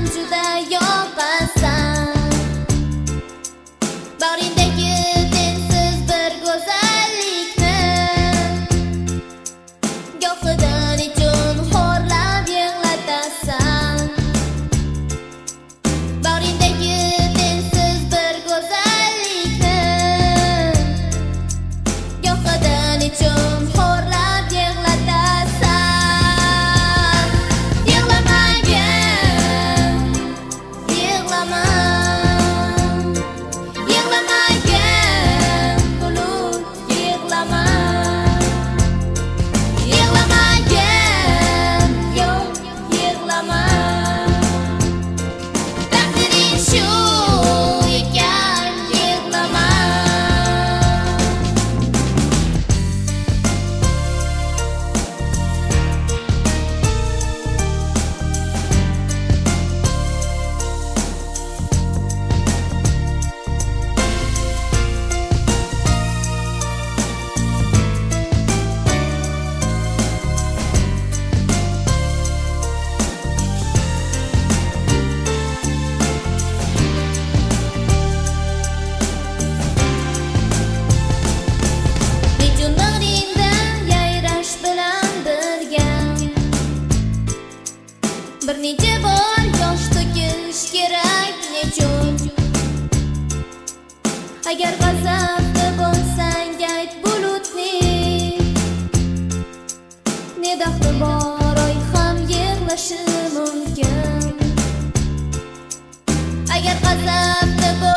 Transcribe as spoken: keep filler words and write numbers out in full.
juda yoqasan. Bag'ringdagi tengsiz bir go'zallikni gohidan uchun xo'rlab yig'latasan. Bag'ringdagi tengsiz bir go'zallikni gohidan uchun xo'rlab yig'latasan. Yig'lamagin, yig'lama, yig'lamagin bulut, yig'lama, yig'lamagin, yo'q, yig'lama. Taqdiring shu ekan, yig'lama. Nechun bag'ringda yayrash bilan birga bir necha bor yosh to'kish kerak. Nechun agar g'azabda bo'lsang ayt bulutning, ne daxli bor oy ham yig'lashi mumkin. Agar g'azabda